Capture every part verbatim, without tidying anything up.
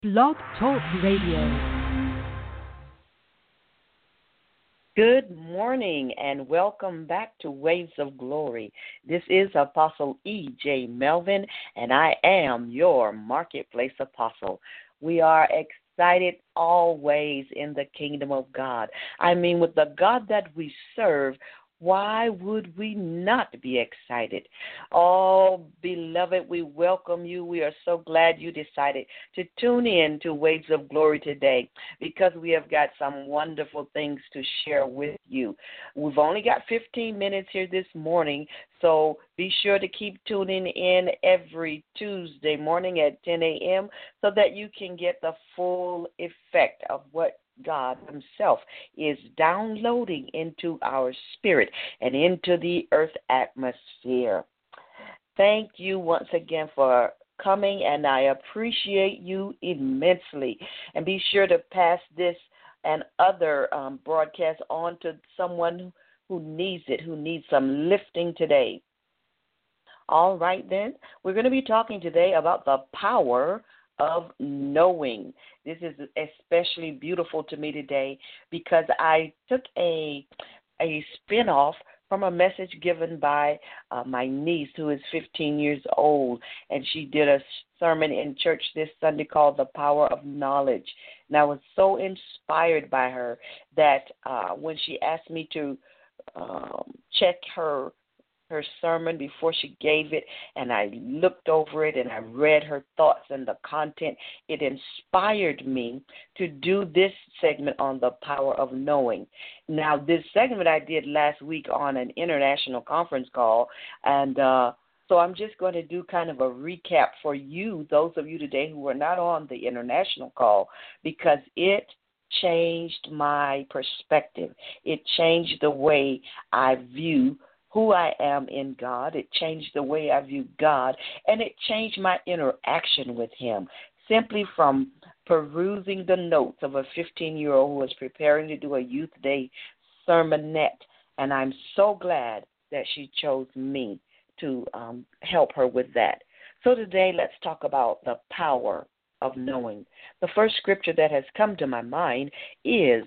Blog Talk Radio. Good morning and welcome back to Waves of Glory. This is Apostle E J. Melvin, and I am your Marketplace Apostle. We are excited always in the kingdom of God. I mean, with the God that we serve, why would we not be excited? Oh, beloved, we welcome you. We are so glad you decided to tune in to Waves of Glory today because we have got some wonderful things to share with you. We've only got fifteen minutes here this morning, so be sure to keep tuning in every Tuesday morning at ten a.m. so that you can get the full effect of what God himself is downloading into our spirit and into the earth atmosphere. Thank you once again for coming, and I appreciate you immensely. And be sure to pass this and other um, broadcasts on to someone who needs it, who needs some lifting today. All right, then. We're going to be talking today about the power of knowing. This is especially beautiful to me today because I took a a spin-off from a message given by uh, my niece who is fifteen years old, and she did a sermon in church this Sunday called The Power of Knowledge. And I was so inspired by her that uh, when she asked me to um, check her her sermon before she gave it, and I looked over it and I read her thoughts and the content, it inspired me to do this segment on the power of knowing. Now, this segment I did last week on an international conference call, and uh, so I'm just going to do kind of a recap for you, those of you today who were not on the international call, because it changed my perspective. It changed the way I view who I am in God. It changed the way I view God, and it changed my interaction with him simply from perusing the notes of a fifteen-year-old who was preparing to do a Youth Day sermonette, and I'm so glad that she chose me to um, help her with that. So today, let's talk about the power of knowing. The first scripture that has come to my mind is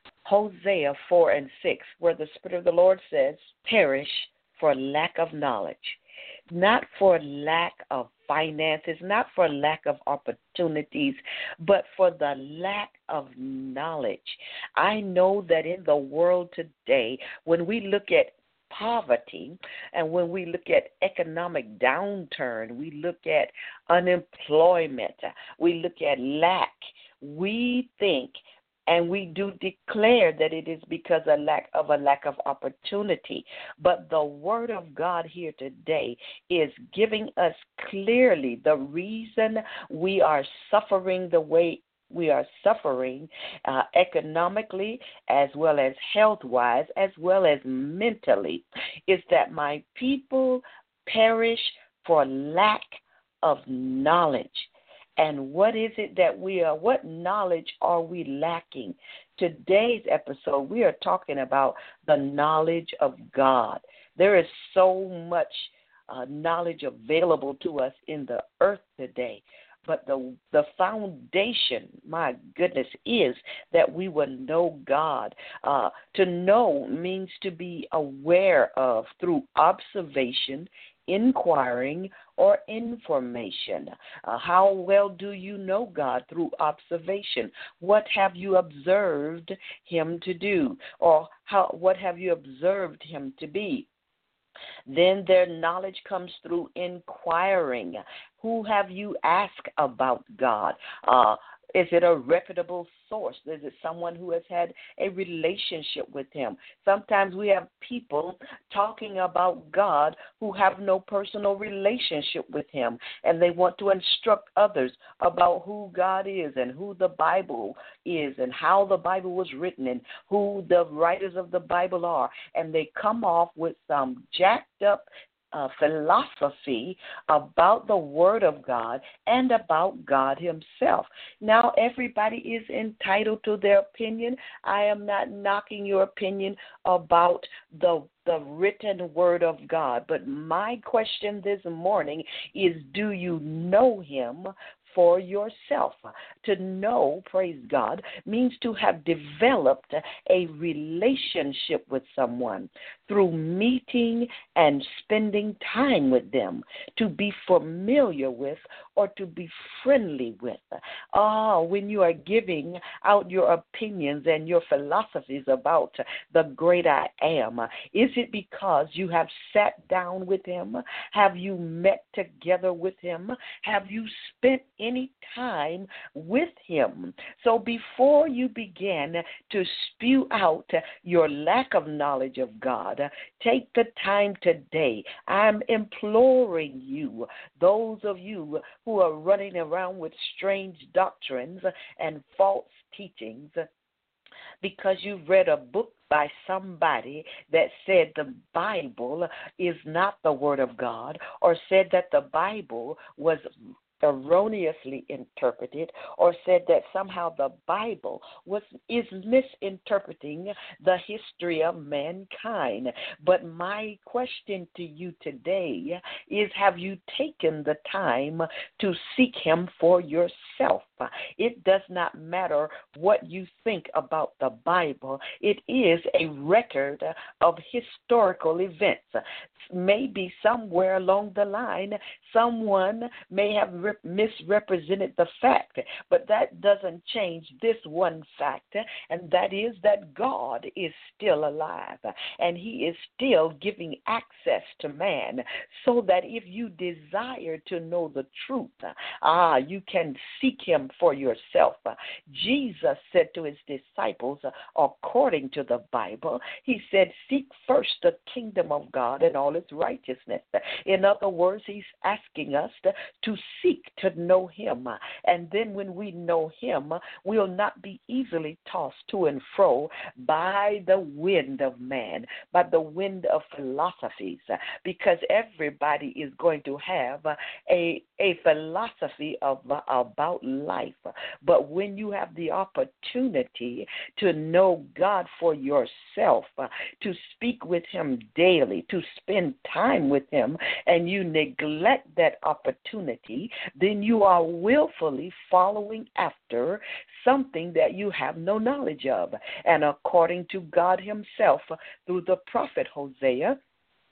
Hosea four and six, where the Spirit of the Lord says, perish for lack of knowledge, not for lack of finances, not for lack of opportunities, but for the lack of knowledge. I know that in the world today, when we look at poverty, and when we look at economic downturn, we look at unemployment, we look at lack, we think and we do declare that it is because of lack of a lack of opportunity. But the word of God here today is giving us clearly the reason we are suffering the way we are suffering uh, economically as well as health-wise as well as mentally is that my people perish for lack of knowledge. And what is it that we are, what knowledge are we lacking? Today's episode, we are talking about the knowledge of God. There is so much uh, knowledge available to us in the earth today. But the the foundation, my goodness, is that we will know God. Uh, to know means to be aware of through observation, inquiring, or information. Uh, how well do you know God? Through observation. What have you observed him to do? Or how? What have you observed him to be? Then their knowledge comes through inquiring. Who have you asked about God? Uh, is it a reputable source? Is it someone who has had a relationship with him? Sometimes we have people talking about God who have no personal relationship with him, and they want to instruct others about who God is and who the Bible is and how the Bible was written and who the writers of the Bible are. And they come off with some jacked up uh, philosophy about the Word of God and about God himself. Now, everybody is entitled to their opinion. I am not knocking your opinion about the the written Word of God. But my question this morning is, do you know him for yourself. To know, praise God, means to have developed a relationship with someone through meeting and spending time with them, to be familiar with or to be friendly with. Ah, when you are giving out your opinions and your philosophies about the great I am, is it because you have sat down with him? Have you met together with him? Have you spent any time with him? So before you begin to spew out your lack of knowledge of God, take the time today. I'm imploring you, those of you who are running around with strange doctrines and false teachings, because you've read a book by somebody that said the Bible is not the Word of God, or said that the Bible was erroneously interpreted, or said that somehow the Bible was is misinterpreting the history of mankind. But my question to you today is, have you taken the time to seek him for yourself? It does not matter what you think about the Bible. It is a record of historical events. Maybe somewhere along the line, someone may have re- misrepresented the fact, but that doesn't change this one fact, and that is that God is still alive, and he is still giving access to man, so that if you desire to know the truth, ah, you can seek him for yourself. Jesus said to his disciples, according to the Bible, he said, seek first the kingdom of God and all its righteousness. In other words, he's asking us to, to seek to know him. And then when we know him, we'll not be easily tossed to and fro by the wind of man, by the wind of philosophies, because everybody is going to have a, a philosophy of about life. But when you have the opportunity to know God for yourself, to speak with him daily, to spend time with him, and you neglect that opportunity, then you are willfully following after something that you have no knowledge of. And according to God himself, through the prophet Hosea,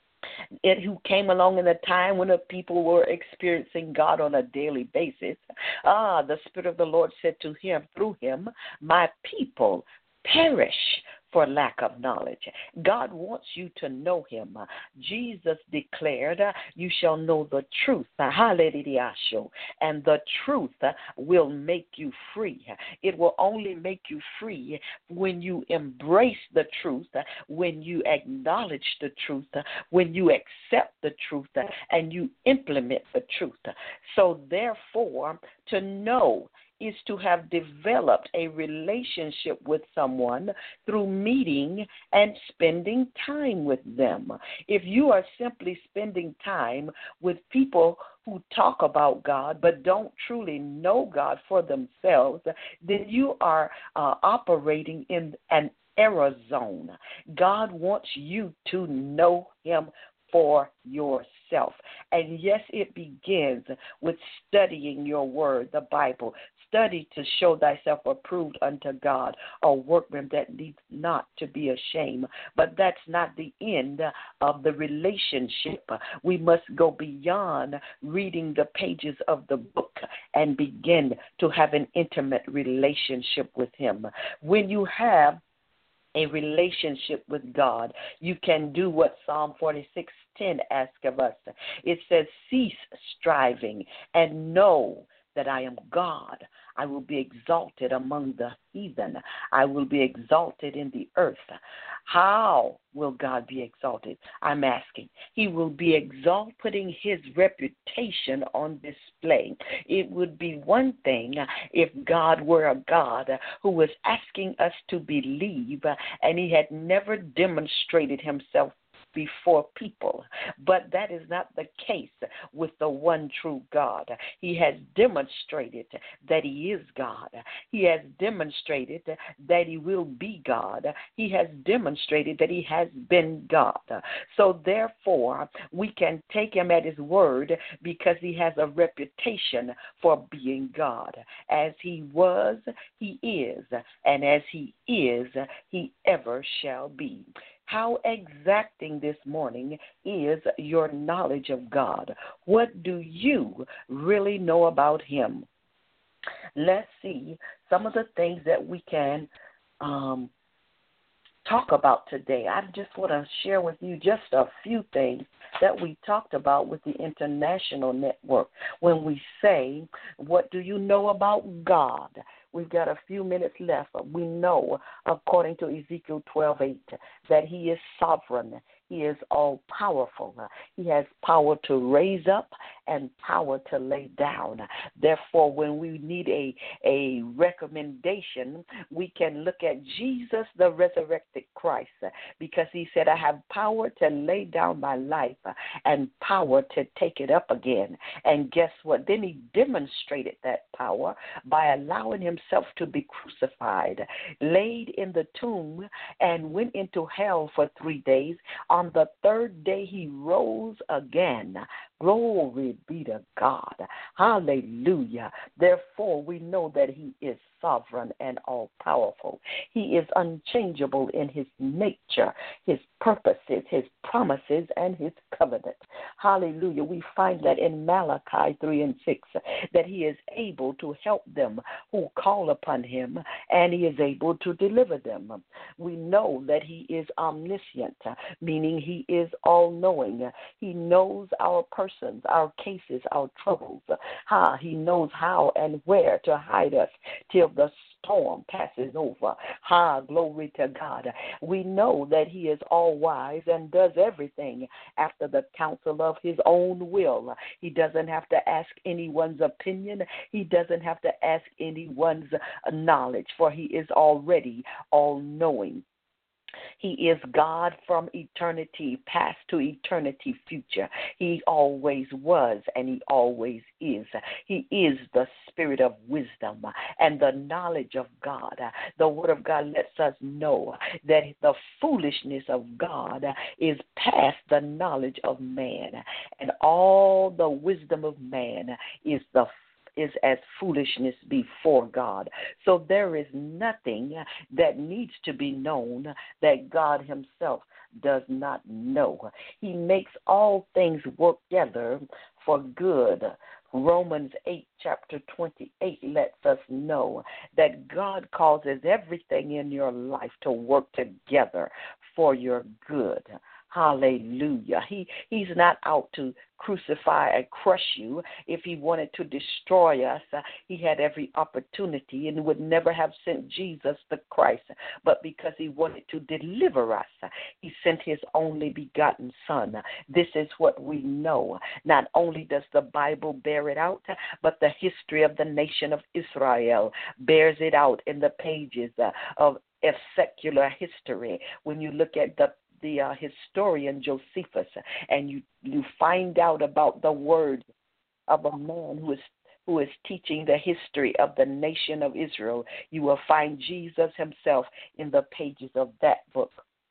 It, who came along in a time when the people were experiencing God on a daily basis, ah, the Spirit of the Lord said to him, through him, my people perish for lack of knowledge. God wants you to know him. Jesus declared, you shall know the truth, hallelujah, and the truth will make you free. It will only make you free when you embrace the truth, when you acknowledge the truth, when you accept the truth, and you implement the truth. So therefore, to know is to have developed a relationship with someone through meeting and spending time with them. If you are simply spending time with people who talk about God but don't truly know God for themselves, then you are uh, operating in an error zone. God wants you to know him for yourself. And yes, it begins with studying your word, the Bible. Study to show thyself approved unto God, a workman that needs not to be ashamed. But that's not the end of the relationship. We must go beyond reading the pages of the book and begin to have an intimate relationship with him. When you have a relationship with God, you can do what Psalm forty-six ten asks of us. It says, cease striving and know that I am God. I will be exalted among the heathen. I will be exalted in the earth. How will God be exalted? I'm asking. He will be exalted, putting his reputation on display. It would be one thing if God were a God who was asking us to believe, and he had never demonstrated himself before people. But that is not the case with the one true God. He has demonstrated that he is God. He has demonstrated that he will be God. He has demonstrated that he has been God. So therefore, we can take him at his word because he has a reputation for being God. As he was, he is, and as he is, he ever shall be. How exacting this morning is your knowledge of God? What do you really know about him? Let's see some of the things that we can um, talk about today. I just want to share with you just a few things that we talked about with the International Network. When we say, what do you know about God? We've got a few minutes left. We know, according to Ezekiel twelve eight, that he is sovereign. He is all-powerful. He has power to raise up and power to lay down. Therefore, when we need a, a recommendation, we can look at Jesus, the resurrected Christ, because he said, I have power to lay down my life and power to take it up again. And guess what? Then he demonstrated that power by allowing himself to be crucified, laid in the tomb, and went into hell for three days. On the third day, he rose again. Glory be to God. Hallelujah. Therefore, we know that he is sovereign and all-powerful. He is unchangeable in his nature, his purposes, his promises, and his covenant. Hallelujah. We find that in Malachi three and six, that he is able to help them who call upon him, and he is able to deliver them. We know that he is omniscient, meaning he is all-knowing. He knows our persons, our cases, our troubles. Ha, he knows how and where to hide us till the storm passes over. Ha, glory to God. We know that he is all-wise and does everything after the counsel of his own will. He doesn't have to ask anyone's opinion. He doesn't have to ask anyone's knowledge, for he is already all-knowing. He is God from eternity past to eternity future. He always was and he always is. He is the spirit of wisdom and the knowledge of God. The word of God lets us know that the foolishness of God is past the knowledge of man, and all the wisdom of man is the is as foolishness before God. So there is nothing that needs to be known that God himself does not know. He makes all things work together for good. Romans eight, chapter twenty-eight lets us know that God causes everything in your life to work together for your good. Hallelujah. He he's not out to crucify and crush you. If he wanted to destroy us, uh, he had every opportunity and would never have sent Jesus the Christ. But because he wanted to deliver us, uh, he sent his only begotten Son. This is what we know. Not only does the Bible bear it out, but the history of the nation of Israel bears it out in the pages uh, of, of secular history. When you look at the the uh, historian Josephus, and you, you find out about the words of a man who is who is teaching the history of the nation of Israel, you will find Jesus himself in the pages of that book.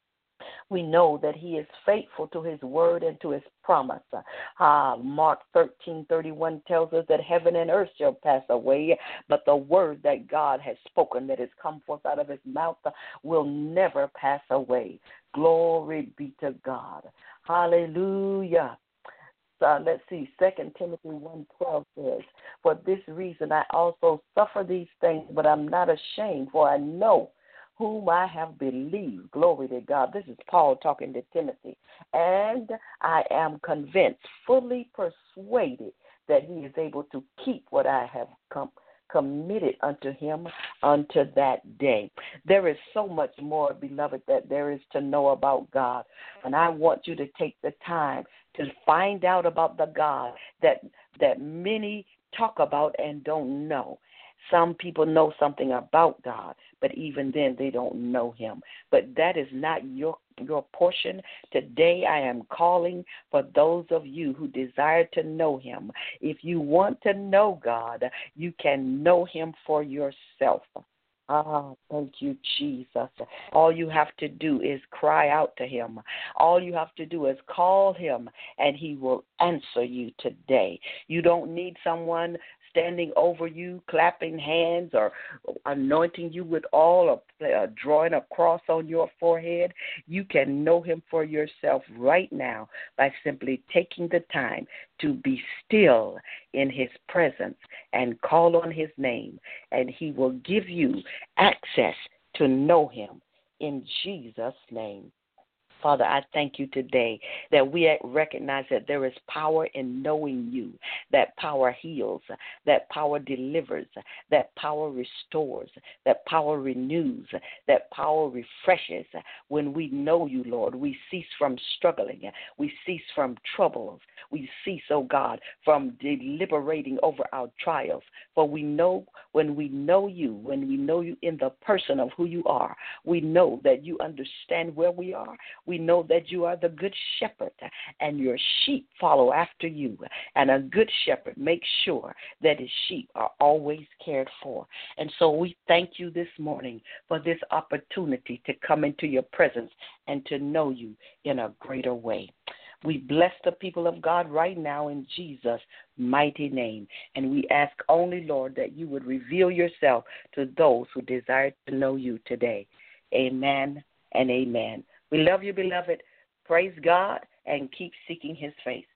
We know that he is faithful to his word and to his promise. Uh, Mark thirteen thirty-one tells us that heaven and earth shall pass away, but the word that God has spoken, that has come forth out of his mouth, will never pass away. Glory be to God. Hallelujah. So let's see, Second Timothy one twelve says, for this reason I also suffer these things, but I'm not ashamed, for I know whom I have believed. Glory to God. This is Paul talking to Timothy. And I am convinced, fully persuaded, that he is able to keep what I have come committed unto him unto that day. There is so much more, beloved, that there is to know about God. And I want you to take the time to find out about the God that that many talk about and don't know. Some people know something about God, but even then they don't know him. But that is not your your portion. Today I am calling for those of you who desire to know him. If you want to know God, you can know him for yourself. Ah, thank you, Jesus. All you have to do is cry out to him. All you have to do is call him, and he will answer you today. You don't need someone standing over you, clapping hands, or anointing you with oil, or uh, drawing a cross on your forehead. You can know him for yourself right now by simply taking the time to be still in his presence and call on his name, and he will give you access to know him in Jesus' name. Father, I thank you today that we recognize that there is power in knowing you, that power heals, that power delivers, that power restores, that power renews, that power refreshes. When we know you, Lord, we cease from struggling. We cease from troubles. We cease, oh God, from deliberating over our trials. For we know when we know you, when we know you in the person of who you are, we know that you understand where we are. We know that you are the good shepherd, and your sheep follow after you. And a good shepherd makes sure that his sheep are always cared for. And so we thank you this morning for this opportunity to come into your presence and to know you in a greater way. We bless the people of God right now in Jesus' mighty name. And we ask only, Lord, that you would reveal yourself to those who desire to know you today. Amen and amen. We love you, beloved. Praise God and keep seeking his face.